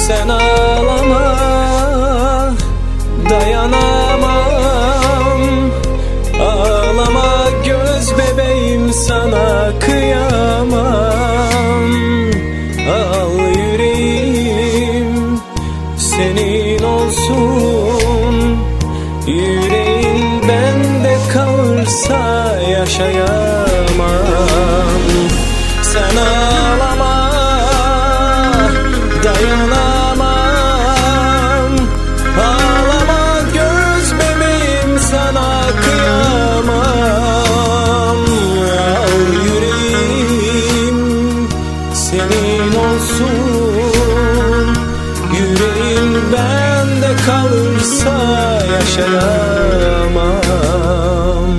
Sen ağlama, dayanamam. Ağlama göz bebeğim, sana kıyamam. Al yüreğim senin olsun, yüreğin bende kalırsa yaşayamam. Sen ağlama, dayanamam. Ağlama göz bebeğim, sana kıyamam. Al yüreğim senin olsun, yüreğin bende kalırsa yaşayamam.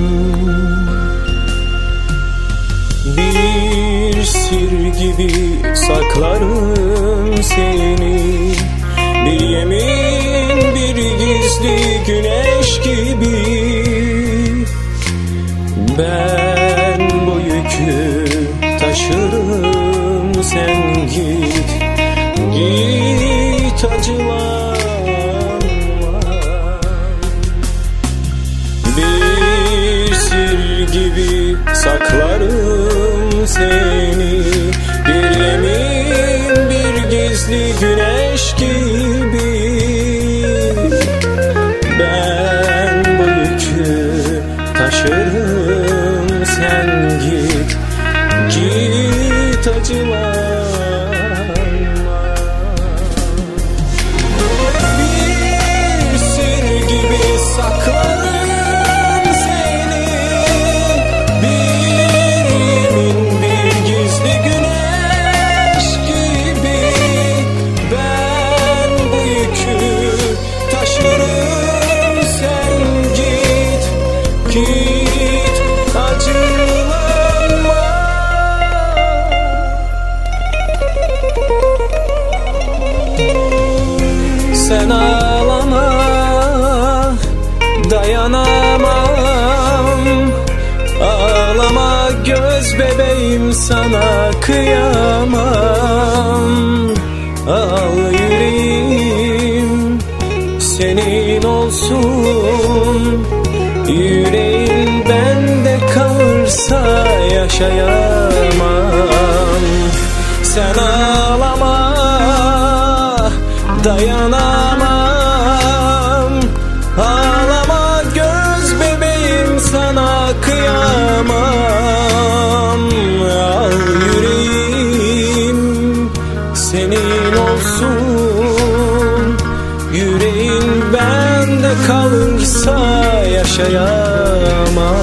Bir sır gibi saklarım seni, bir yemin, bir gizli güneş gibi. Ben bu yükü taşırım, sen git, git acılanma. Bir sır gibi saklarım seni, bir yemin, bir gizli güneş gibi. Ben bu yükü taşırım, sen git, git acılanma. Bir sır gibi saklarım seni, bir yemin, bir gizli güneş gibi. Ben bu yükü taşırım, sen git, git acılanma. Sen ağlama, dayanamam. Ağlama göz bebeğim, sana kıyamam. Al yüreğim senin olsun, yüreğin bende kalırsa yaşayamam. Sen ağlama, dayanamam. Ağlama göz bebeğim, sana kıyamam. Al yüreğim senin olsun, yüreğin bende kalırsa yaşayamam.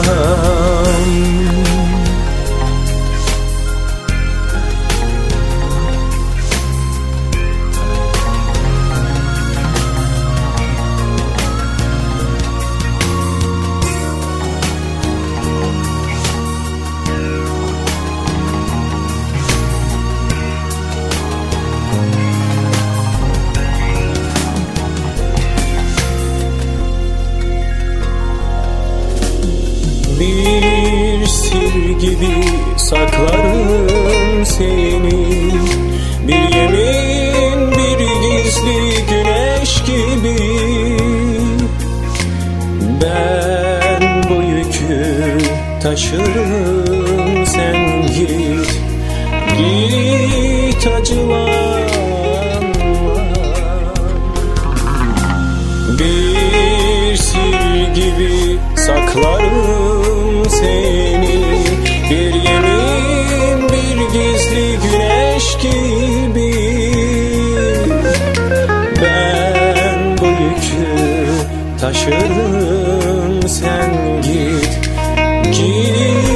Bir sır gibi saklarım seni, bir yemin, bir gizli güneş gibi. Ben bu yükü taşırım, sen git, git acılanma. Bir sır gibi saklarım seni, bir yemin, bir gizli güneş gibi. Ben bu yükü taşırım, sen git, git